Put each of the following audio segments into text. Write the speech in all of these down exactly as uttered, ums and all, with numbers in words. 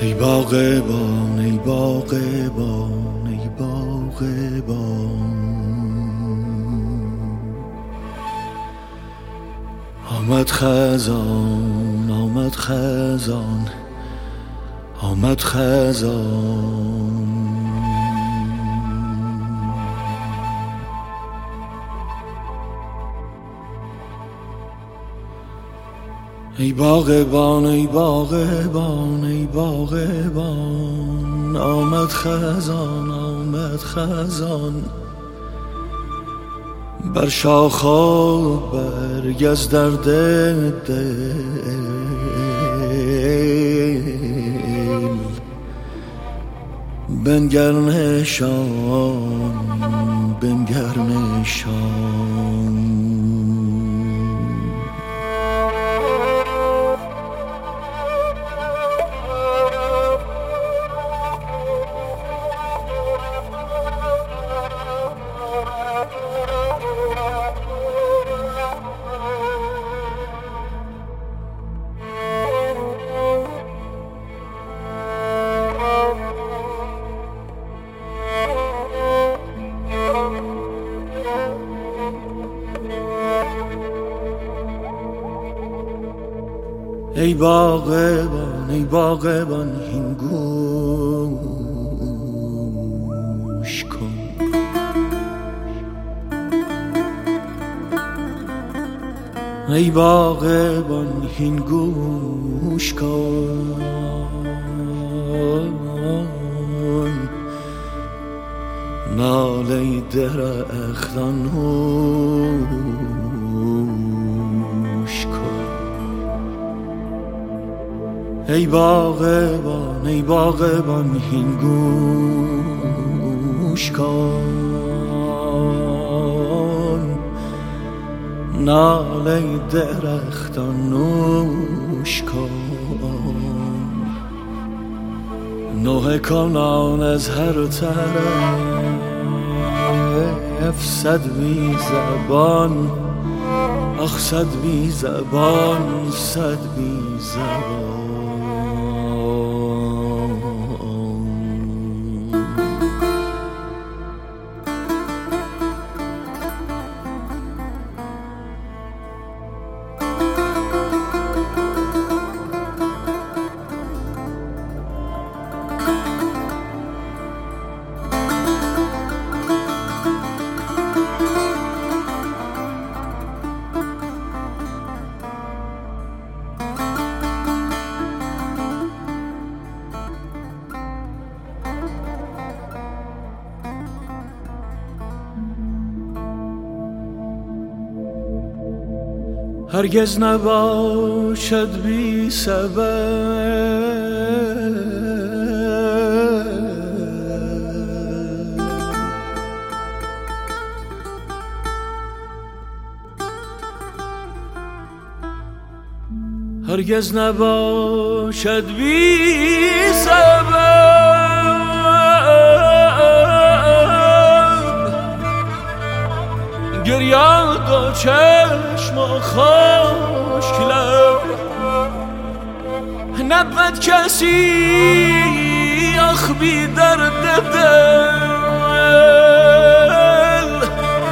ای باغبان ای باغبان ای باغبان، آمد خزان آمد خزان آمد خزان. ای باغبان ای باغبان ای باغبان، آمد خزان آمد خزان. بر شاخ و برگ از درد دل بنگر نشان بنگر نشان. ای باغبان ای باغبان هین گوش کن، ای باغبان هین گوش کن. ناله درختان هوش کن. ای باغبان ای باغبان هین گوش کن. ناله درختان نوش کن. نوحه کنان از هر طرف، صد بی زبان آخ صد بی زبان صد بی زبان. هرگز نباشد بی سبب هرگز نباشد بی سبب گریاد و چشم و خشک لب. نبود کسی آخ بی درد دل،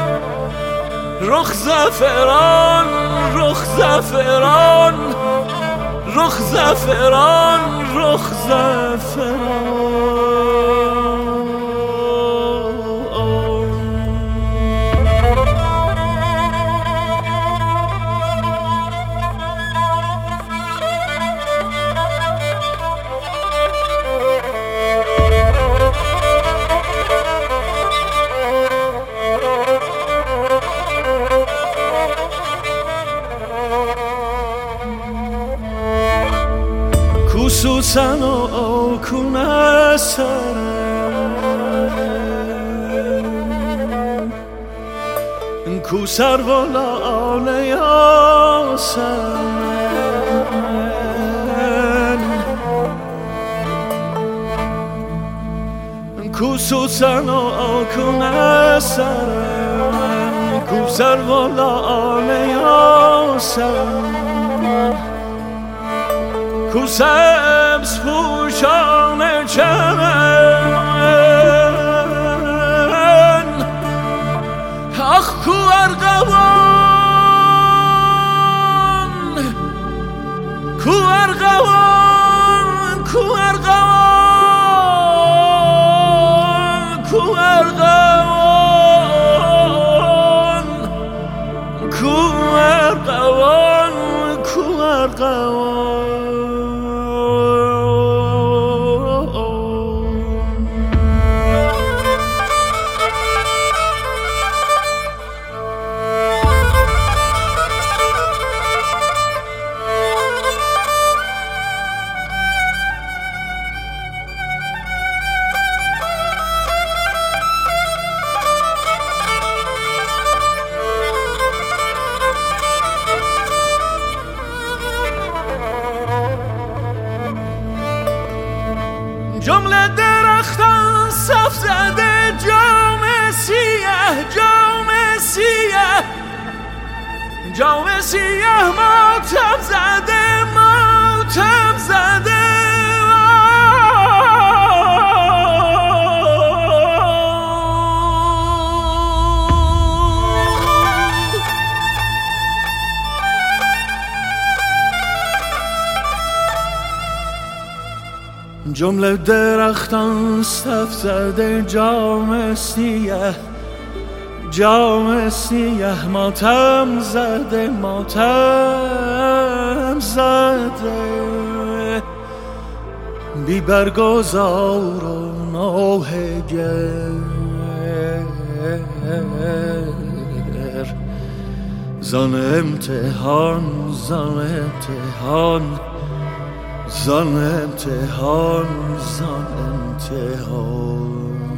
رخ زعفران رخ زعفران رخ زعفران رخ زعفران. سوسن و آکون سرم، کو سرو و لاله یاسمن، کو سوسن و آکون سرم، کو سرو و لاله یاسمن، کو سبز پوش نشان چمن آخ کو ارغوان کو ارغوان کو ارغوان کو ارغوان کو ارغوان کو ارغوان جمله درختان صف زده جام سیاه جام سیاه جام سیاه ماتم زده ماتم زده جمله درختان صف زده جام سیاه جام سیاه ماتم زده ماتم زده بی برگزار و نوحه گر زان امتحان زان امتحان زان امتحان زان امتحان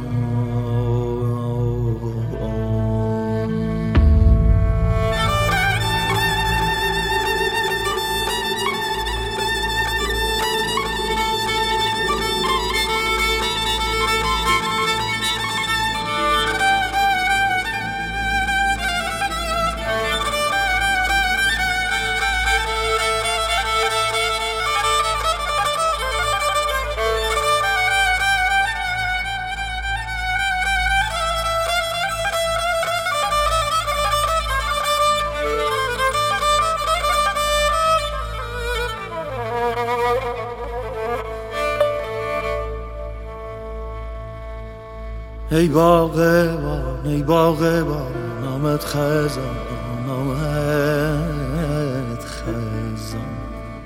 ای باغبان ای باغبان نامت خزان نامت خزان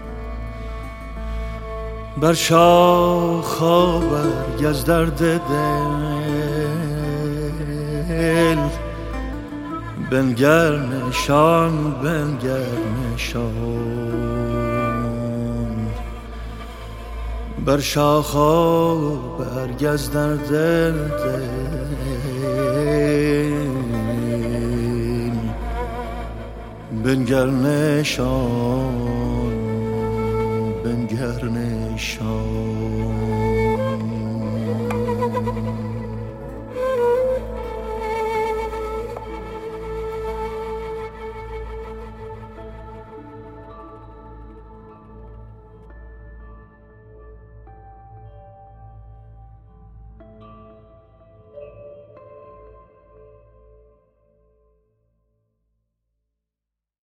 بر شاخا برگز درد دل بنگر نشان بنگر نشان بر شاخا برگز در دل بنگر نشان بنگر نشان